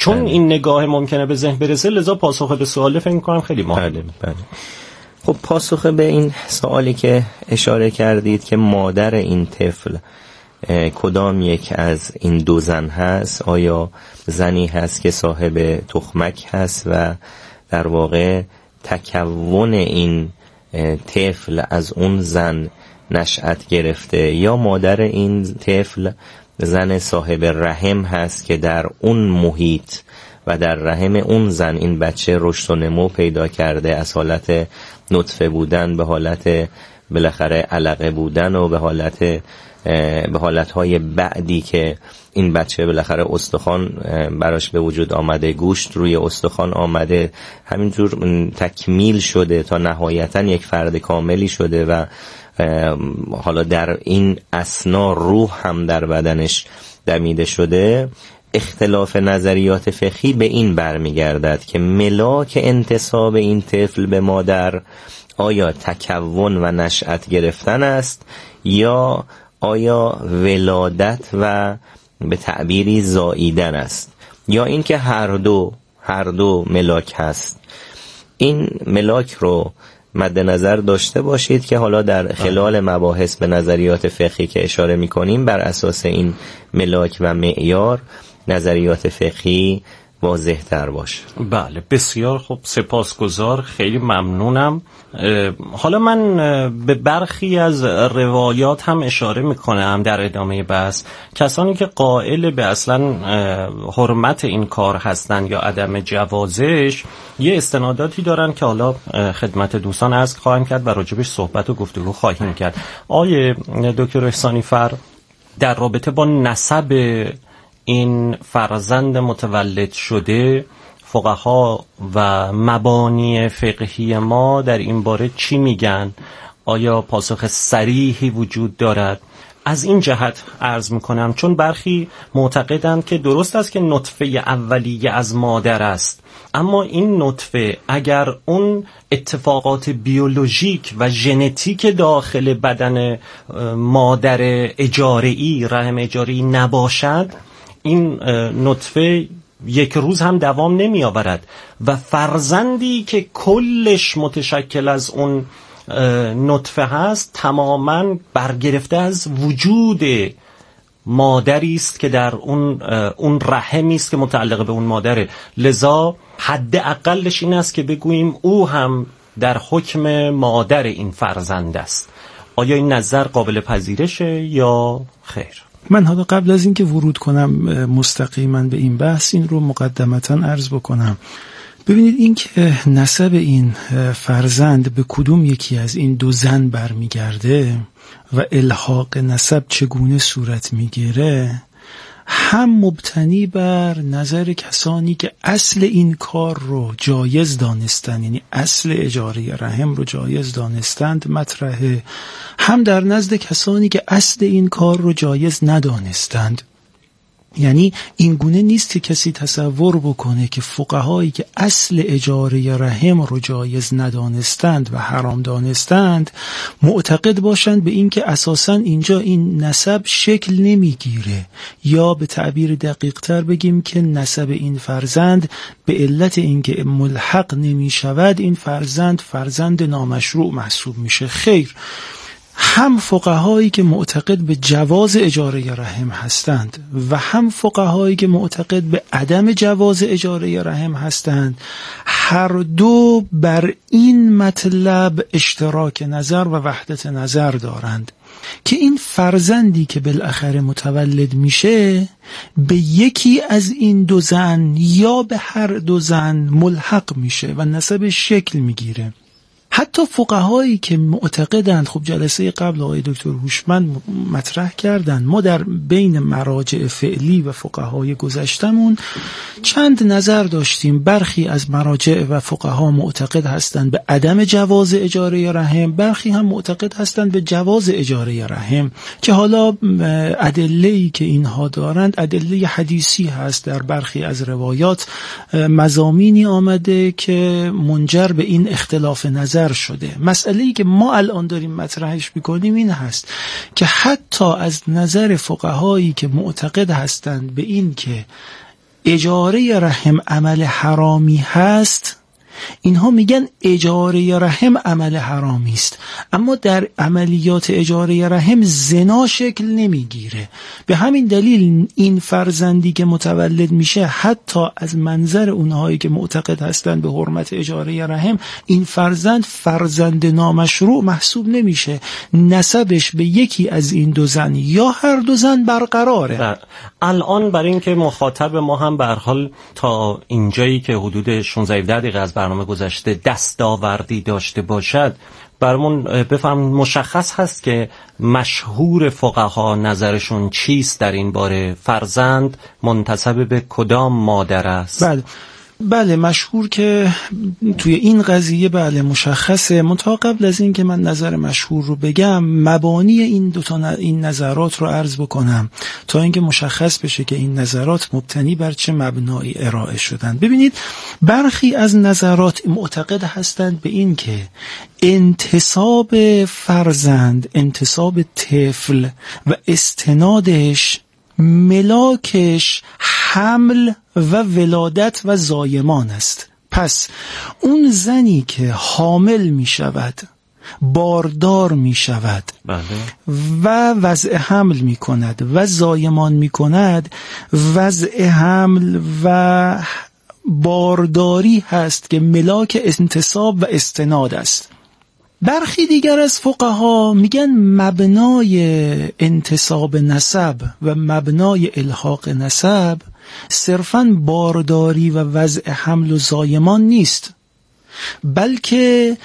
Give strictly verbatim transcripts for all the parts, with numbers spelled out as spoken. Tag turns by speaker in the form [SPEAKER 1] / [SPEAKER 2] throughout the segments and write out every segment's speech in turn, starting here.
[SPEAKER 1] چون
[SPEAKER 2] بله.
[SPEAKER 1] این نگاه ممکنه به ذهن برسه، لذا پاسخ به سوال فکر می‌کنم خیلی مهمه.
[SPEAKER 2] بله بله. خب پاسخ به این سوالی که اشاره کردید که مادر این طفل کدام یک از این دو زن هست، آیا زنی هست که صاحب تخمک هست و در واقع تکون این طفل از اون زن نشأت گرفته، یا مادر این طفل زن صاحب رحم هست که در اون محیط و در رحم اون زن این بچه رشد و نمو پیدا کرده، از حالت نطفه بودن به حالت بالاخره علقه بودن و به حالت به حالتهای بعدی که این بچه بالاخره استخوان براش به وجود آمده، گوشت روی استخوان آمده، همینجور تکمیل شده تا نهایتا یک فرد کاملی شده و حالا در این اثنا روح هم در بدنش دمیده شده. اختلاف نظریات فقهی به این برمیگردد که ملاک انتساب این طفل به مادر آیا تکون و نشأت گرفتن است یا آیا ولادت و به تعبیری زاییدن است، یا اینکه هر دو هر دو ملاک هست. این ملاک رو مد نظر داشته باشید که حالا در خلال مباحث به نظریات فقهی که اشاره می‌کنیم بر اساس این ملاک و معیار نظریات فقهی واضح تر باشه.
[SPEAKER 1] بله بسیار خوب، سپاسگزار، خیلی ممنونم. حالا من به برخی از روایات هم اشاره میکنم در ادامه بحث. کسانی که قائل به اصلا حرمت این کار هستن یا عدم جوازش یه استناداتی دارن که حالا خدمت دوستان عرض خواهم کرد و راجبش صحبت و گفتگو خواهیم کرد. آیه دکتر احسانی فر در رابطه با نسب این فرزند متولد شده، فقها و مبانی فقهی ما در این باره چی میگن؟ آیا پاسخ صریحی وجود دارد؟ از این جهت عرض میکنم چون برخی معتقدند که درست است که نطفه اولیه از مادر است، اما این نطفه اگر اون اتفاقات بیولوژیک و ژنتیک داخل بدن مادر اجاره‌ای، رحم اجاره‌ای نباشد، این نطفه یک روز هم دوام نمی آورد و فرزندی که کلش متشکل از اون نطفه هست تماما برگرفته از وجود مادری است که در اون اون رحمی است که متعلق به اون مادره. لذا حد اقلش این است که بگوییم او هم در حکم مادر این فرزند است. آیا این نظر قابل پذیرشه یا خیر؟
[SPEAKER 3] من حالا قبل از اینکه ورود کنم مستقیما به این بحث این رو مقدمتا عرض بکنم. ببینید این که نسب این فرزند به کدوم یکی از این دو زن برمیگرده و الحاق نسب چگونه صورت میگیره، هم مبتنی بر نظر کسانی که اصل این کار رو جایز دانستن، یعنی اصل اجاره رحم رو جایز دانستند مطرحه، هم در نزد کسانی که اصل این کار رو جایز ندانستند. یعنی این گونه نیست که کسی تصور بکنه که فقهایی که اصل اجاره رحم رو جایز ندانستند و حرام دانستند معتقد باشند به این که اساساً اینجا این نسب شکل نمیگیره، یا به تعبیر دقیق تر بگیم که نسب این فرزند به علت اینکه ملحق نمی شود این فرزند فرزند نامشروع محسوب میشه. خیر، هم فقهایی که معتقد به جواز اجاره رحم هستند و هم فقهایی که معتقد به عدم جواز اجاره رحم هستند، هر دو بر این مطلب اشتراک نظر و وحدت نظر دارند که این فرزندی که بالاخره متولد میشه به یکی از این دو زن یا به هر دو زن ملحق میشه و نسب شکل میگیره. حتی فقهایی که معتقدند، خب جلسه قبل آقای دکتر هوشمند مطرح کردند، ما در بین مراجع فعلی و فقهای گذشتمون چند نظر داشتیم. برخی از مراجع و فقها معتقد هستند به عدم جواز اجاره رحم، برخی هم معتقد هستند به جواز اجاره رحم، که حالا ادله‌ای که اینها دارند ادله حدیثی هست. در برخی از روایات مضامینی آمده که منجر به این اختلاف نظر شده. مسئله‌ای که ما الان داریم مطرحش می‌کنیم این هست که حتی از نظر فقهایی که معتقد هستند به این که اجاره رحم عمل حرامی هست، اینها میگن اجاره رحم عمل حرامی است، اما در عملیات اجاره رحم زنا شکل نمیگیره. به همین دلیل این فرزندی که متولد میشه حتی از منظر اونهایی که معتقد هستند به حرمت اجاره رحم، این فرزند فرزند نامشروع محسوب نمیشه، نسبش به یکی از این دو زن یا هر دو زن برقراره.
[SPEAKER 1] الان برای اینکه مخاطب ما هم به هر حال تا اینجایی که حدود شانزده دقیقه از برنامه گذشته دستاوردی داشته باشد، برامون بفهم مشخص هست که مشهور فقها نظرشون چیست در این باره؟ فرزند منتسب به کدام مادر است؟
[SPEAKER 3] بله بله مشهور که توی این قضیه بله مشخصه. منتها قبل از این که من نظر مشهور رو بگم، مبانی این دو تا این نظرات رو عرض بکنم تا اینکه مشخص بشه که این نظرات مبتنی بر چه مبنایی ارائه شدن. ببینید برخی از نظرات معتقد هستند به این که انتساب فرزند، انتساب طفل و استنادش، ملاکش حمل و ولادت و زایمان است. پس اون زنی که حامل می شود، باردار می شود
[SPEAKER 1] بله.
[SPEAKER 3] و وضع حمل می کند و زایمان می کند، وضع حمل و بارداری هست که ملاک انتساب و استناد است. برخی دیگر از فقها میگن مبنای انتساب نسب و مبنای الحاق نسب صرفاً بارداری و وضع حمل و زایمان نیست، بلکه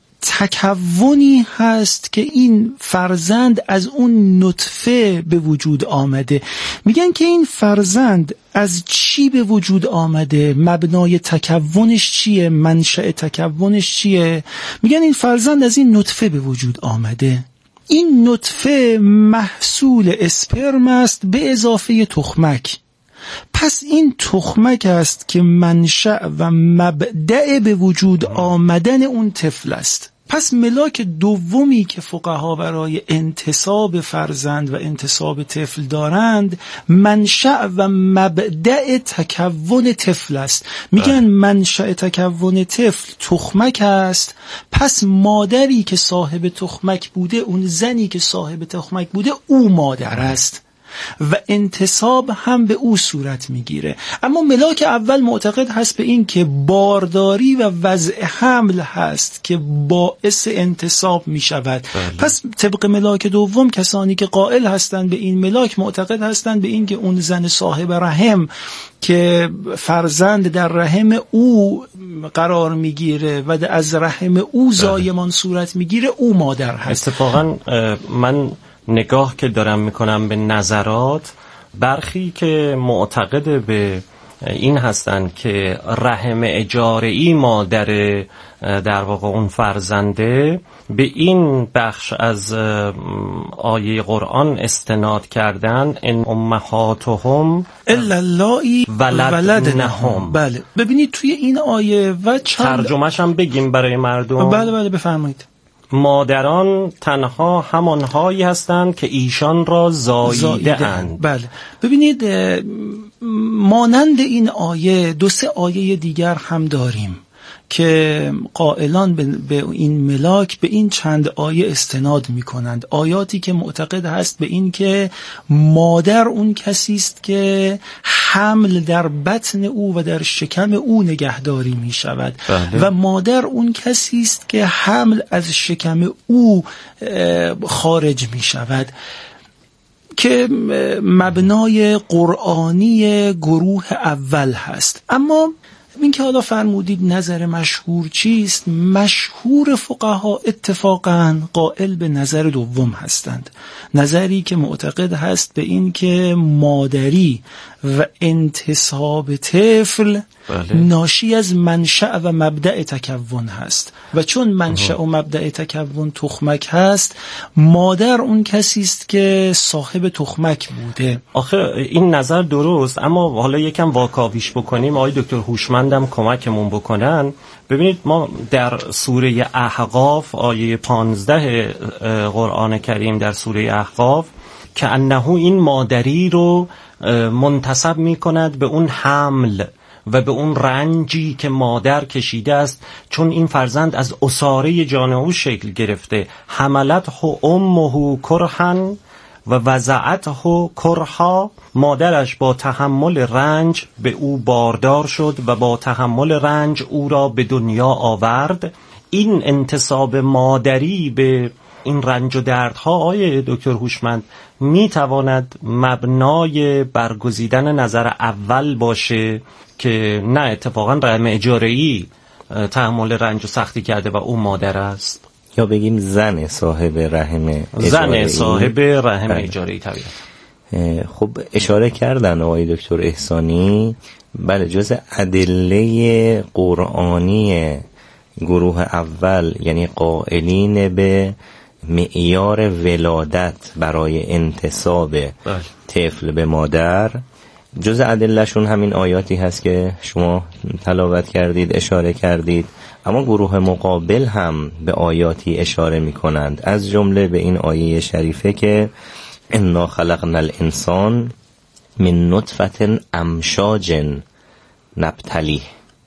[SPEAKER 3] تکونی هست که این فرزند از اون نطفه به وجود آمده. میگن که این فرزند از چی به وجود آمده، مبنای تکونش چیه، منشأ تکونش چیه؟ میگن این فرزند از این نطفه به وجود آمده. این نطفه محصول اسپرم است به اضافه تخمک. پس این تخمک است که منشأ و مبدأ به وجود آمدن اون طفل است. پس ملاک دومی که فقها برای انتساب فرزند و انتساب طفل دارند، منشأ و مبدأ تکون طفل است. میگن منشأ تکون طفل تخمک است، پس مادری که صاحب تخمک بوده، اون زنی که صاحب تخمک بوده، او مادر است و انتساب هم به او صورت میگیره. اما ملاک اول معتقد هست به این که بارداری و وضع حمل هست که باعث انتساب میشود. پس طبق ملاک دوم کسانی که قائل هستند به این ملاک معتقد هستند به این که اون زن صاحب رحم که فرزند در رحم او قرار میگیره و از رحم او زایمان صورت میگیره، او مادر هست.
[SPEAKER 1] اتفاقا من نگاه که دارم میکنم به نظرات، برخی که معتقد به این هستند که رحم اجاره‌ای مادر در واقع اون فرزنده، به این بخش از آیه قرآن استناد کردن ان امهاتهم
[SPEAKER 3] الا اللایی ولدنهم. بله ببینید توی این آیه و چند
[SPEAKER 1] ترجمه‌ش هم بگیم برای مردم.
[SPEAKER 3] بله بله بفرمایید.
[SPEAKER 1] مادران تنها همانهایی هستند که ایشان را زاییده اند.
[SPEAKER 3] بله ببینید مانند این آیه دو سه آیه دیگر هم داریم که قائلان به این ملاک به این چند آیه استناد می کنند. آیاتی که معتقد هست به این که مادر اون کسی است که حمل در بطن او و در شکم او نگهداری می شود و مادر اون کسی است که حمل از شکم او خارج می شود، که مبنای قرآنی گروه اول هست. اما این که حالا فرمودید نظر مشهور چیست؟ مشهور فقها اتفاقاً قائل به نظر دوم هستند، نظری که معتقد هست به این که مادری و انتساب طفل بله. ناشی از منشأ و مبدأ تکون هست و چون منشأ و مبدأ تکون تخمک هست، مادر اون کسی است که صاحب تخمک بوده.
[SPEAKER 1] آخه این نظر درست، اما حالا یکم واکاویش بکنیم، آقای دکتر هوشمندم کمکمون بکنن. ببینید ما در سوره احقاف آیه پانزده قرآن کریم، در سوره احقاف که انه این مادری رو منتسب می کند به اون حمل و به اون رنجی که مادر کشیده است، چون این فرزند از عصاره جان او شکل گرفته. حملته امه کرها و وضعته کرها، مادرش با تحمل رنج به او باردار شد و با تحمل رنج او را به دنیا آورد. این انتساب مادری به این رنج و دردها آیه دکتر هوشمند می تواند مبنای برگزیدن نظر اول باشه که نه اتفاقا رحم اجاره‌ای تحمل رنج و سختی کرده و او مادر است،
[SPEAKER 2] یا بگیم زن صاحب رحم اجاره‌ای.
[SPEAKER 1] زن صاحب رحم اجاره‌ای طبیعت.
[SPEAKER 2] خب اشاره کردن آقای دکتر احسانی، بله، جز ادله قرآنی گروه اول، یعنی قائلین به معیار ولادت برای انتساب طفل به مادر، جز ادلهشون همین آیاتی هست که شما تلاوت کردید، اشاره کردید. اما گروه مقابل هم به آیاتی اشاره می کنند، از جمله به این آیه شریفه که انا خلقنا الانسان من نطفه امشاج نبتلیه،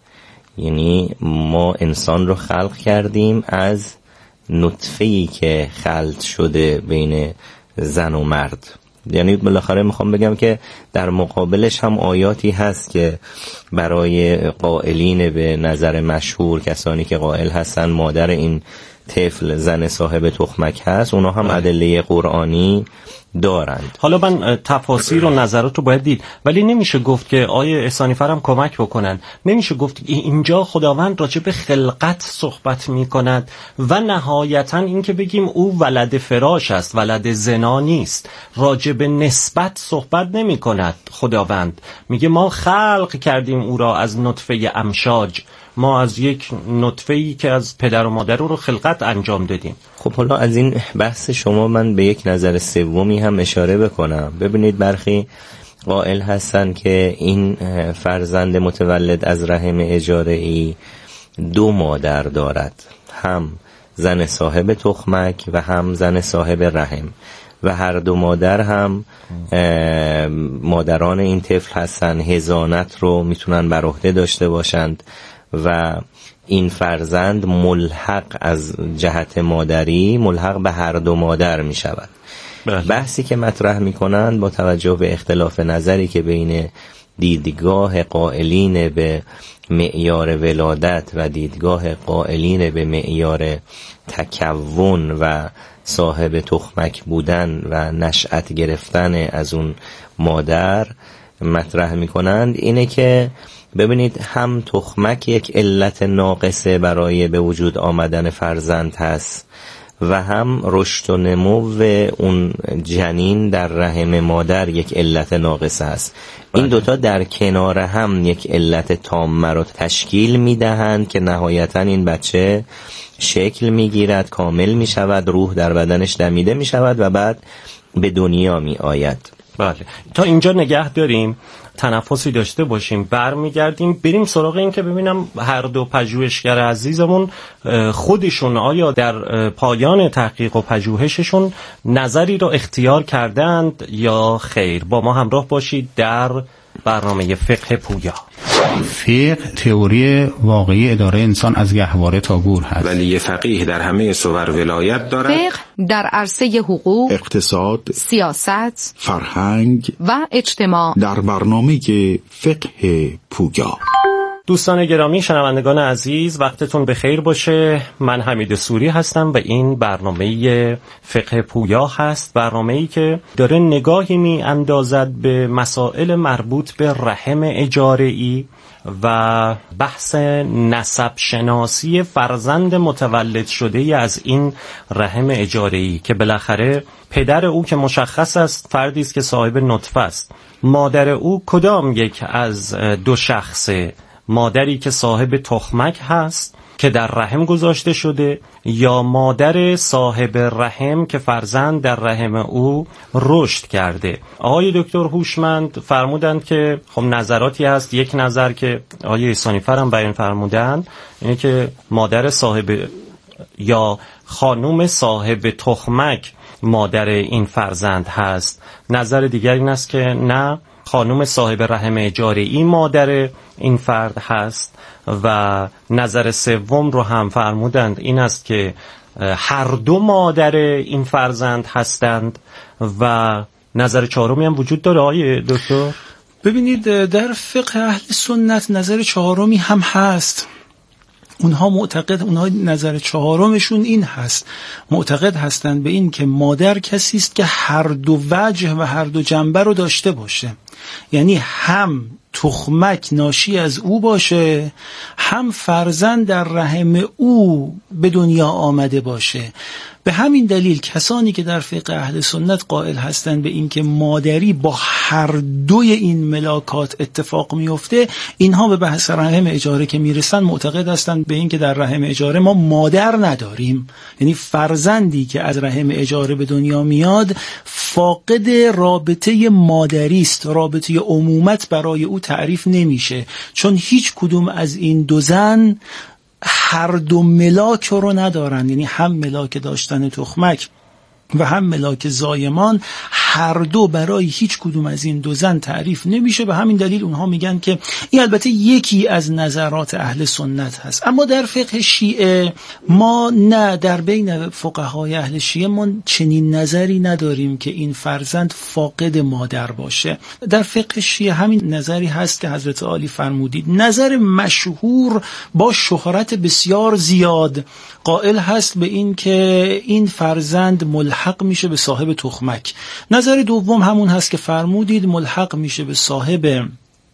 [SPEAKER 2] یعنی ما انسان رو خلق کردیم از نطفه‌ای که خلط شده بین زن و مرد. یعنی بالاخره میخوام بگم که در مقابلش هم آیاتی هست که برای قائلین به نظر مشهور، کسانی که قائل هستن مادر این طفل زن صاحب تخمک هست، اونا هم ادله قرآنی دارند.
[SPEAKER 1] حالا من تفاسیر و نظرات رو باید دید، ولی نمیشه گفت که آیه احسانی فرم کمک بکنن. نمیشه گفت اینجا خداوند راجع به خلقت صحبت میکند و نهایتا این که بگیم او ولد فراش است، ولد زنا نیست. راجع به نسبت صحبت نمی کند. خداوند میگه ما خلق کردیم او را از نطفه امشاج، ما از یک نطفه‌ای که از پدر و مادر رو خلقت انجام دادیم.
[SPEAKER 2] خب حالا از این بحث شما من به یک نظر سومی هم اشاره بکنم. ببینید برخی قائل هستن که این فرزند متولد از رحم اجاره‌ای دو مادر دارد، هم زن صاحب تخمک و هم زن صاحب رحم، و هر دو مادر هم مادران این طفل هستن، حضانت رو میتونن بر عهده داشته باشند و این فرزند ملحق از جهت مادری ملحق به هر دو مادر می شود. بحثی که مطرح می کنند با توجه به اختلاف نظری که بین دیدگاه قائلین به معیار ولادت و دیدگاه قائلین به معیار تکون و صاحب تخمک بودن و نشأت گرفتن از اون مادر مطرح می کنند، اینه که ببینید هم تخمک یک علت ناقصه برای به وجود آمدن فرزند هست و هم رشد و نمو اون جنین در رحم مادر یک علت ناقصه است. این دوتا در کنار هم یک علت تامه رو تشکیل میدهند که نهایتا این بچه شکل میگیرد، کامل میشود، روح در بدنش دمیده میشود و بعد به دنیا می آید.
[SPEAKER 1] بله، تا اینجا نگه داریم، تنفسی داشته باشیم، برمیگردیم بریم سراغ این که ببینم هر دو پژوهشگر عزیزمون خودشون آیا در پایان تحقیق و پژوهششون نظری رو اختیار کردند یا خیر. با ما همراه باشید در برنامه فقه پویا.
[SPEAKER 4] فقه تئوری واقعی اداره انسان از گهواره تا گور هست.
[SPEAKER 5] ولی فقیه در همه صور ولایت دارد.
[SPEAKER 6] فقه در عرصه حقوق،
[SPEAKER 7] اقتصاد،
[SPEAKER 6] سیاست،
[SPEAKER 7] فرهنگ
[SPEAKER 6] و اجتماع
[SPEAKER 7] در برنامه فقه پویا.
[SPEAKER 1] دوستان گرامی، شنوندگان عزیز، وقتتون بخیر باشه. من حمید سوری هستم و این برنامه فقه پویا هست، برنامه‌ای که داره نگاهی می اندازد به مسائل مربوط به رحم اجاره‌ای و بحث نسب شناسی فرزند متولد شده از این رحم اجاره‌ای که بالاخره پدر او که مشخص است فردی است که صاحب نطفه است، مادر او کدام یک از دو شخصه، مادری که صاحب تخمک هست که در رحم گذاشته شده یا مادر صاحب رحم که فرزند در رحم او رشد کرده. آقای دکتر هوشمند فرمودند که خب نظراتی هست. یک نظر که آقای احسانی فرم بیان فرمودند اینه که مادر صاحب یا خانوم صاحب تخمک مادر این فرزند هست. نظر دیگر این است که نه، خانم صاحب رحم اجاره‌ای مادر این فرد هست. و نظر سوم رو هم فرمودند این است که هر دو مادر این فرزند هستند. و نظر چهارمی هم وجود داره آقای دکتر؟
[SPEAKER 3] ببینید در فقه اهل سنت نظر چهارمی هم هست. اونها معتقد اونها نظر چهارمشون این هست، معتقد هستند به این که مادر کسی است که هر دو وجه و هر دو جنبه رو داشته باشه، یعنی هم تخمک ناشی از او باشه، هم فرزند در رحم او به دنیا آمده باشه. به همین دلیل کسانی که در فقه اهل سنت قائل هستند به این که مادری با هر دوی این ملاکات اتفاق میفته، اینها به بحث رحم اجاره که میرسن معتقد هستند به این که در رحم اجاره ما مادر نداریم، یعنی فرزندی که از رحم اجاره به دنیا میاد فاقد رابطه مادری است، رابطه امومت برای او تعریف نمیشه، چون هیچ کدوم از این دو زن هر دو ملاک رو ندارن، یعنی هم ملاک داشتن تخمک و هم ملاک زایمان، هر دو برای هیچ کدوم از این دو زن تعریف نمیشه. به همین دلیل اونها میگن که این البته یکی از نظرات اهل سنت هست. اما در فقه شیعه ما نه، در بین فقهای اهل شیعه ما چنین نظری نداریم که این فرزند فاقد مادر باشه. در فقه شیعه همین نظری هست که حضرت عالی فرمودید. نظر مشهور با شهرت بسیار زیاد قائل هست به این که این فرزند ملحق میشه به صاحب تخمک. نظر دوم همون هست که فرمودید، ملحق میشه به صاحب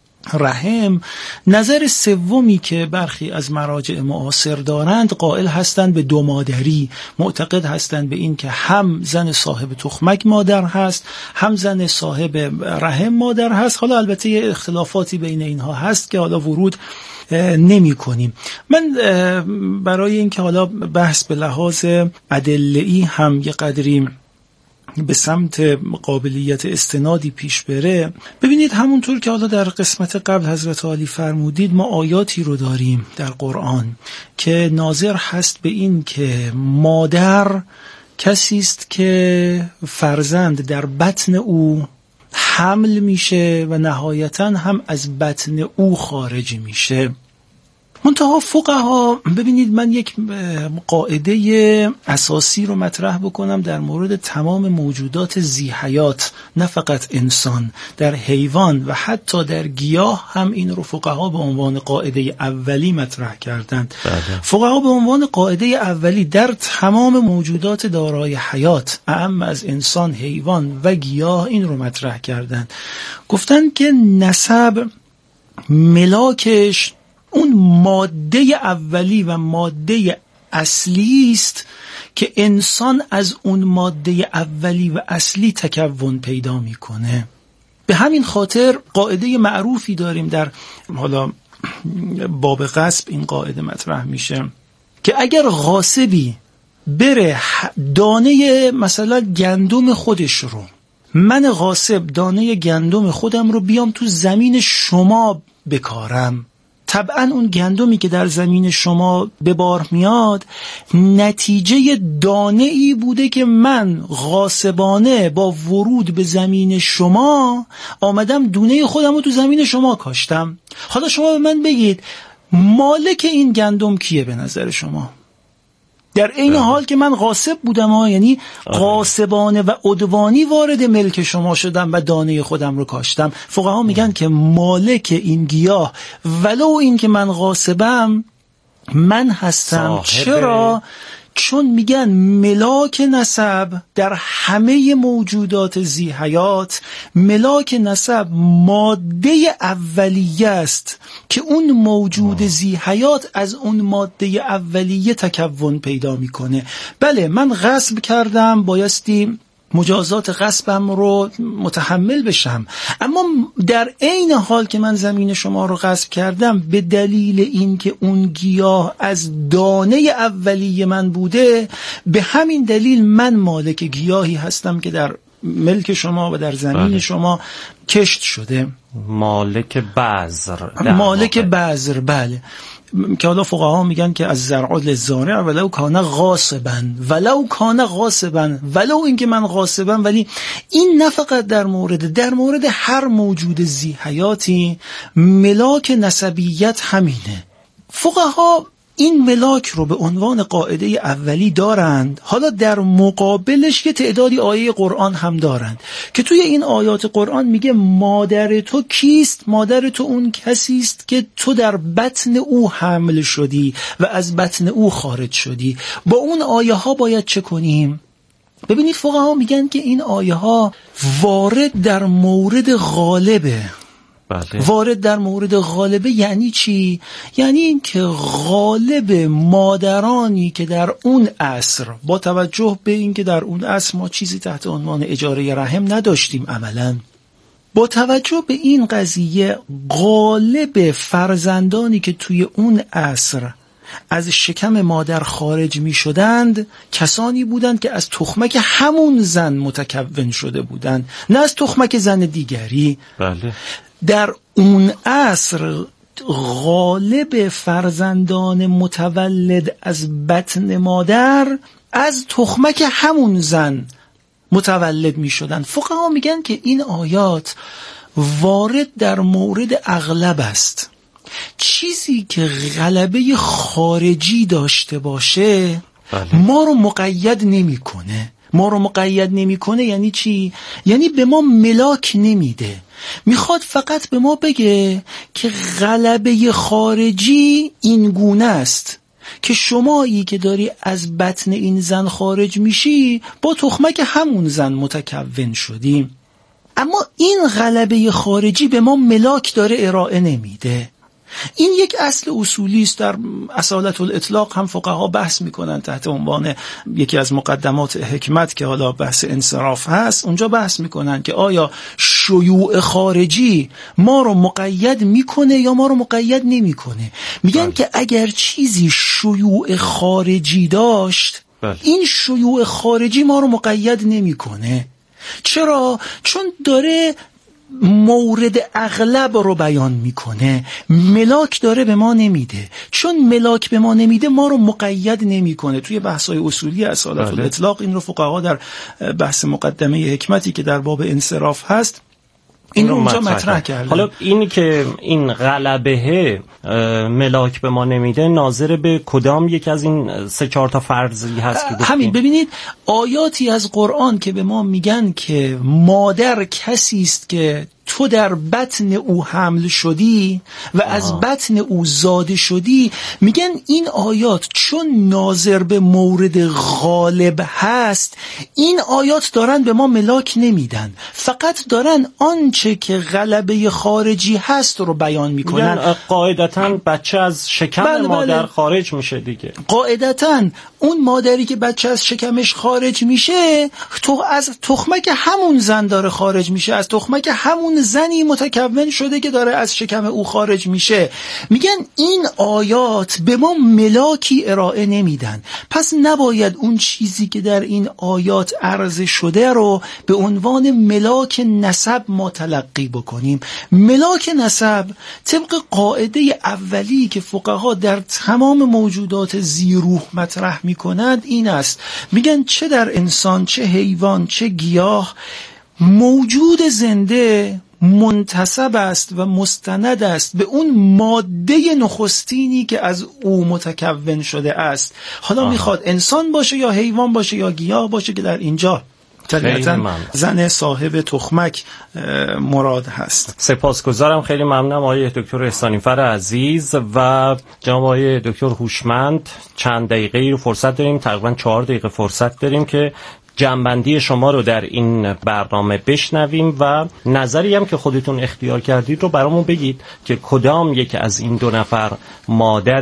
[SPEAKER 3] رحم. نظر سومی که برخی از مراجع معاصر دارند قائل هستند به دو مادری، معتقد هستند به این که هم زن صاحب تخمک مادر هست، هم زن صاحب رحم مادر هست. حالا البته اختلافاتی بین اینها هست که حالا ورود نمی کنیم. من برای اینکه حالا بحث به لحاظ ادله‌ای هم یه قدری به سمت قابلیت استنادی پیش بره، ببینید همونطور که حالا در قسمت قبل حضرت عالی فرمودید، ما آیاتی رو داریم در قرآن که ناظر هست به این که مادر کسی است که فرزند در بطن او حمل میشه و نهایتاً هم از بطن او خارج میشه. منتها فقها، ببینید من یک قاعده اساسی رو مطرح بکنم در مورد تمام موجودات ذی حیات، نه فقط انسان، در حیوان و حتی در گیاه هم این رو فقها به عنوان قاعده اولی مطرح کردند. فقها به عنوان قاعده اولی در تمام موجودات دارای حیات، اعم از انسان، حیوان و گیاه، این رو مطرح کردند. گفتن که نسب ملاکش اون ماده اولی و ماده اصلی است که انسان از اون ماده اولی و اصلی تکون پیدا میکنه. به همین خاطر قاعده معروفی داریم در حالا باب غصب، این قاعده مطرح میشه که اگر غاصبی بره دانه مثلا گندم خودش رو، من غاصب دانه گندم خودم رو بیام تو زمین شما بکارم، طبعا اون گندمی که در زمین شما به بار میاد نتیجه دانه ای بوده که من غاصبانه با ورود به زمین شما آمدم دونه خودم رو تو زمین شما کاشتم. حالا شما به من بگید مالک این گندم کیه به نظر شما؟ در این حال که من غاصب بودم ها، یعنی غاصبانه و عدوانی وارد ملک شما شدم و دانه خودم رو کاشتم. فقها میگن که مالک این گیاه ولو این که من غاصبم من هستم. چرا؟ چون میگن ملاک نسب در همه موجودات ذی حیات، ملاک نسب ماده اولیه است که اون موجود ذی حیات از اون ماده اولیه تکون پیدا میکنه. بله من غصب کردم، بایستی مجازات غصبم رو متحمل بشم، اما در عین حال که من زمین شما رو غصب کردم به دلیل اینکه اون گیاه از دانه اولیه من بوده، به همین دلیل من مالک گیاهی هستم که در ملک شما و در زمین بله. شما کشت شده.
[SPEAKER 1] مالک بذر،
[SPEAKER 3] مالک بذر. بله. که حالا فقها میگن که از زرع للزارع ولو کان غاصبا، ولو کان غاصبا، ولو اینکه من غاصبم، ولی این نه فقط در مورد در مورد هر موجود ذی حیاتی ملاک نسبیت همینه. فقها این ملاک رو به عنوان قاعده اولی دارند. حالا در مقابلش یه تعدادی آیه قرآن هم دارند که توی این آیات قرآن میگه مادر تو کیست؟ مادر تو اون کسی است که تو در بطن او حمل شدی و از بطن او خارج شدی. با اون آیه ها باید چه کنیم؟ ببینید فقها میگن که این آیه ها وارد در مورد غالبه.
[SPEAKER 1] بله.
[SPEAKER 3] وارد در مورد غالبه یعنی چی؟ یعنی این که غالب مادرانی که در اون عصر، با توجه به این که در اون عصر ما چیزی تحت عنوان اجاره رحم نداشتیم عملاً، با توجه به این قضیه غالب فرزندانی که توی اون عصر از شکم مادر خارج می شدند کسانی بودند که از تخمک همون زن متکون شده بودند، نه از تخمک زن دیگری.
[SPEAKER 1] بله.
[SPEAKER 3] در اون عصر غالب فرزندان متولد از بطن مادر از تخمک همون زن متولد می شدن. فقها میگن که این آیات وارد در مورد اغلب است. چیزی که غلبه خارجی داشته باشه
[SPEAKER 1] بله.
[SPEAKER 3] ما رو مقید نمی کنه. ما رو مقید نمی کنه یعنی چی؟ یعنی به ما ملاک نمیده. میخواد فقط به ما بگه که غلبه خارجی این گونه است که شمایی که داری از بطن این زن خارج میشی با تخمک همون زن متکون شدی. اما این غلبه خارجی به ما ملاک داره ارائه نمیده. این یک اصل اصولی است. در اصالت الاطلاق هم فقها بحث میکنن تحت عنوان یکی از مقدمات حکمت که حالا بحث انصراف هست. اونجا بحث میکنن که آیا شیوع خارجی ما رو مقید میکنه یا ما رو مقید نمیکنه. میگن بله. که اگر چیزی شیوع خارجی داشت بله. این شیوع خارجی ما رو مقید نمیکنه. چرا؟ چون داره مورد اغلب رو بیان میکنه، ملاک داره به ما نمیده. چون ملاک به ما نمیده ما رو مقید نمیکنه. توی بحث‌های اصولی اصالت
[SPEAKER 1] بله.
[SPEAKER 3] الاطلاق این رو فقها در بحث مقدمه حکمتی که در باب انصراف هست این رو اونجا مطرح کرده.
[SPEAKER 1] حالا این که این غلبه ملاک به ما نمیده ناظر به کدام یک از این سه چهار تا فرضی هست که
[SPEAKER 3] همین. ببینید آیاتی از قرآن که به ما میگن که مادر کسی است که تو در بطن او حمل شدی و آه. از بطن او زاده شدی، میگن این آیات چون ناظر به مورد غالب هست این آیات دارن به ما ملاک نمیدن، فقط دارن آنچه که غلبه خارجی هست رو بیان میکنن.
[SPEAKER 1] قاعدتاً بچه از شکم بله مادر بله. خارج میشه دیگه.
[SPEAKER 3] قاعدتاً اون مادری که بچه از شکمش خارج میشه تو از تخمک همون زن داره خارج میشه، از تخمک همون زنی متکون شده که داره از شکم او خارج میشه. میگن این آیات به ما ملاکی ارائه نمیدن، پس نباید اون چیزی که در این آیات عرض شده رو به عنوان ملاک نسب ما تلقی بکنیم. ملاک نسب طبق قاعده اولی که فقها در تمام موجودات ذی‌روح مطرح میکنند این است، میگن چه در انسان، چه حیوان، چه گیاه، موجود زنده منتسب است و مستند است به اون ماده نخستینی که از او متکون شده است. حالا آها. میخواد انسان باشه یا حیوان باشه یا گیاه باشه که در اینجا طبیعتاً زن صاحب تخمک مراد هست.
[SPEAKER 1] سپاسگزارم، خیلی ممنونم آقای دکتر احسانیفر عزیز و جناب آقای دکتر هوشمند. چند دقیقه رو فرصت داریم، تقریباً چهار دقیقه فرصت داریم که جنبندی شما رو در این برنامه بشنویم و نظری هم که خودتون اختیار کردید رو برامون بگید که کدام یک از این دو نفر مادر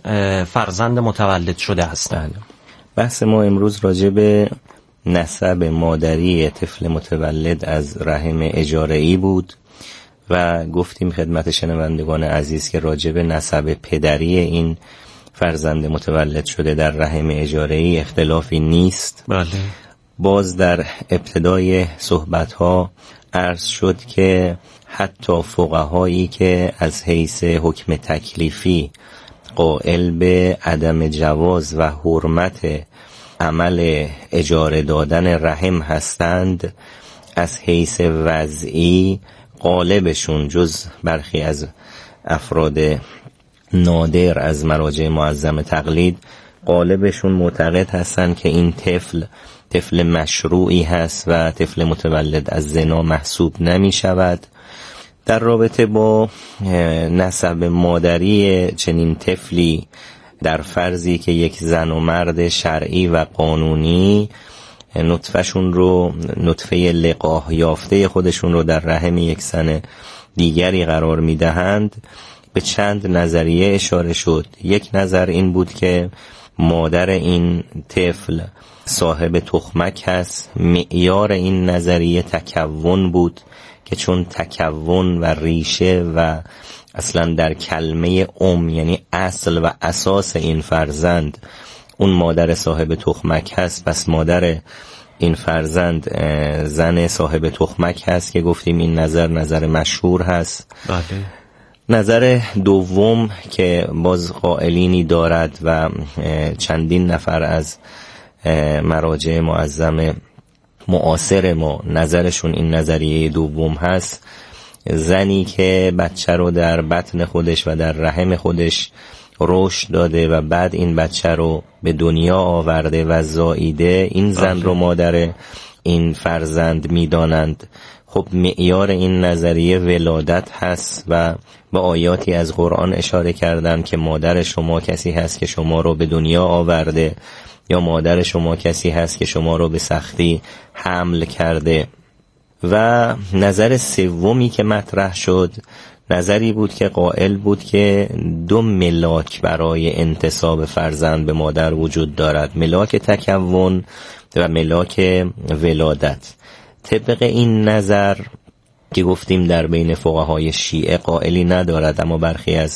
[SPEAKER 1] فرزند متولد شده هستند.
[SPEAKER 2] بحث ما امروز راجع به نسب مادری طفل متولد از رحم اجاره‌ای بود و گفتیم خدمت شنوندگان عزیز که راجع به نسب پدری این فرزند متولد شده در رحم اجاره‌ای اختلافی نیست.
[SPEAKER 1] بله.
[SPEAKER 2] باز در ابتدای صحبت‌ها عرض شد که حتی فقهایی که از حیث حکم تکلیفی قائل به عدم جواز و حرمت عمل اجاره دادن رحم هستند، از حیث وضعی غالبشون جز برخی از افراد نادر از مراجع معظم تقلید غالبشون معتقد هستند که این طفل طفل مشروعی هست و طفل متولد از زنا محسوب نمی شود. در رابطه با نسب مادری چنین طفلی در فرضی که یک زن و مرد شرعی و قانونی نطفهشون رو نطفه لقاح یافته خودشون رو در رحم یک زن دیگری قرار می دهند، به چند نظریه اشاره شد. یک نظر این بود که مادر این طفل صاحب تخمک هست. معیار این نظریه تکون بود که چون تکون و ریشه و اصلا در کلمه ام یعنی اصل و اساس این فرزند اون مادر صاحب تخمک هست، پس مادر این فرزند زن صاحب تخمک هست که گفتیم این نظر نظر مشهور هست.
[SPEAKER 1] بله.
[SPEAKER 2] نظر دوم که باز قائلینی دارد و چندین نفر از مراجع معظم معاصر ما نظرشون این نظریه دوم هست، زنی که بچه رو در بطن خودش و در رحم خودش رشد داده و بعد این بچه رو به دنیا آورده و زاییده، این زن رو مادر این فرزند میدانند. خب معیار این نظریه ولادت هست و به آیاتی از قرآن اشاره کردن که مادر شما کسی هست که شما رو به دنیا آورده یا مادر شما کسی هست که شما رو به سختی حمل کرده. و نظر سومی که مطرح شد نظری بود که قائل بود که دو ملاک برای انتساب فرزند به مادر وجود دارد، ملاک تکون و ملاک ولادت. طبق این نظر که گفتیم در بین فقهای شیعه قائلی ندارد، اما برخی از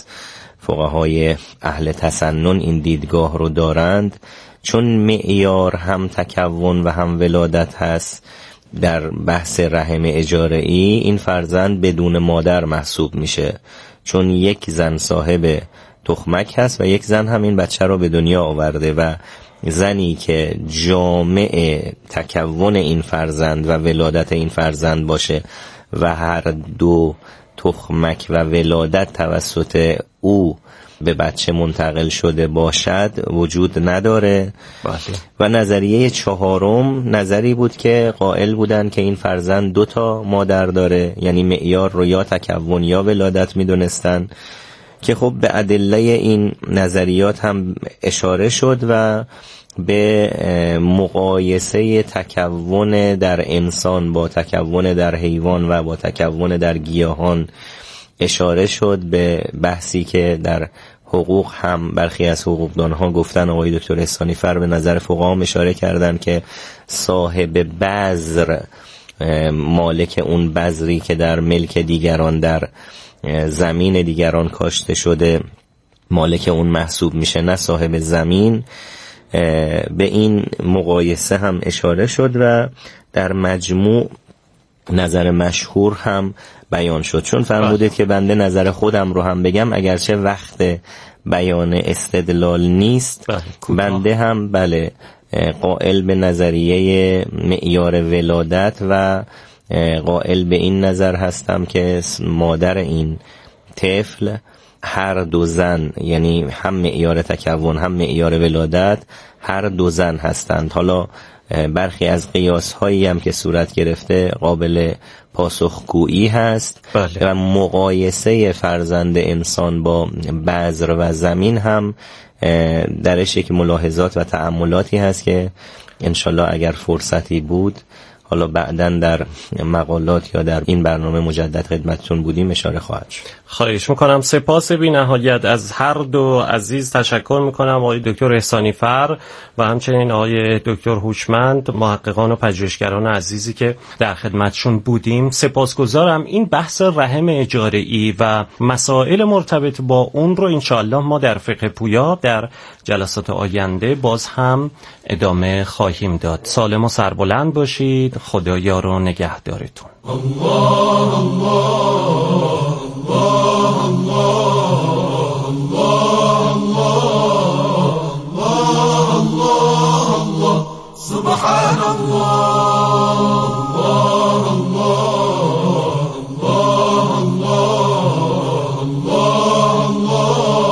[SPEAKER 2] فقهای اهل تسنن این دیدگاه رو دارند، چون معیار هم تکون و هم ولادت هست در بحث رحم اجاره‌ای، این فرزند بدون مادر محسوب میشه، چون یک زن صاحب تخمک هست و یک زن هم این بچه رو به دنیا آورده و زنی که جامع تکون این فرزند و ولادت این فرزند باشه و هر دو تخمک و ولادت توسط او به بچه منتقل شده باشد وجود نداره. باشه. و نظریه چهارم نظری بود که قائل بودن که این فرزند دو تا مادر داره، یعنی معیار رو یا تکون یا ولادت میدونستن، که خب به ادله این نظریات هم اشاره شد و به مقایسه تکون در انسان با تکون در حیوان و با تکون در گیاهان اشاره شد، به بحثی که در حقوق هم برخی از حقوقدانها گفتن. آقای دکتر احسانی فر به نظر فقها اشاره کردن که صاحب بذر مالک اون بذری که در ملک دیگران در زمین دیگران کاشته شده مالک اون محسوب میشه، نه صاحب زمین. به این مقایسه هم اشاره شد و در مجموع نظر مشهور هم بیان شد. چون فرمودید که بنده نظر خودم رو هم بگم، اگرچه وقت بیان استدلال نیست، بنده هم بله قائل به نظریه معیار ولادت و قائل به این نظر هستم که مادر این طفل هر دو زن، یعنی هم معیار تکون هم معیار ولادت، هر دو زن هستند. حالا برخی از قیاس هایی هم که صورت گرفته قابل پاسخگویی هست. بله. و مقایسه فرزند انسان با بذر و زمین هم درش یک ملاحظات و تأملاتی هست که انشالله اگر فرصتی بود حالا بعداً در مقالات یا در این برنامه مجدد خدمتتون بودیم اشاره خواهد شد.
[SPEAKER 1] خواهش میکنم. سپاس بی نهایت از هر دو عزیز تشکر میکنم، آقای دکتر احسانی فر و همچنین آقای دکتر هوشمند، محققان و پژوهشگران عزیزی که در خدمتشون بودیم. سپاسگزارم. این بحث رحم اجاره‌ای و مسائل مرتبط با اون رو انشاءالله ما در فقه پویا در جلسات آینده باز هم ادامه خواهیم داد. سالم و سربلند باشید. خدا یار و نگهدارتون. الله الله الله